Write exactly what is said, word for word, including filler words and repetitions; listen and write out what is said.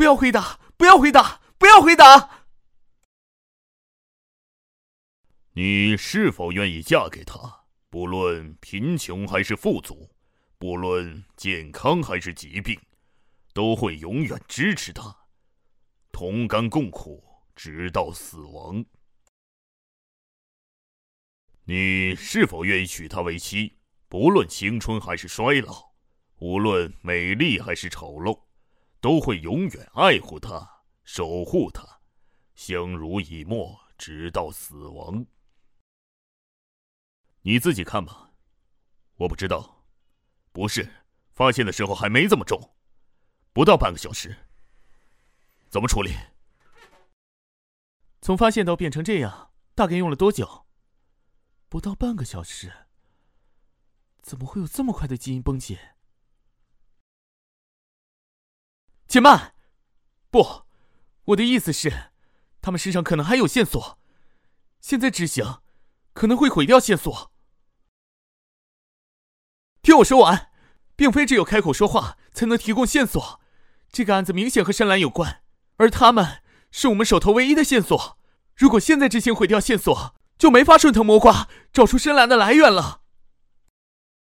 要回答，不要回答，不要回答！ 你是否愿意嫁给他？不论贫穷还是富足，不论健康还是疾病，都会永远支持他，同甘共苦，直到死亡。你是否愿意娶她为妻？不论青春还是衰老，无论美丽还是丑陋，都会永远爱护她，守护她，相濡以沫，直到死亡。你自己看吧。我不知道，不是，发现的时候还没这么重，不到半个小时。怎么处理？ 从发现到变成这样，大概用了多久？不到半个小时。怎么会有这么快的基因崩解？且慢！不，我的意思是，他们身上可能还有线索，现在执行可能会毁掉线索。听我说完，并非只有开口说话才能提供线索，这个案子明显和深蓝有关，而他们是我们手头唯一的线索。如果现在执行毁掉线索，就没法顺藤摸瓜找出深蓝的来源了。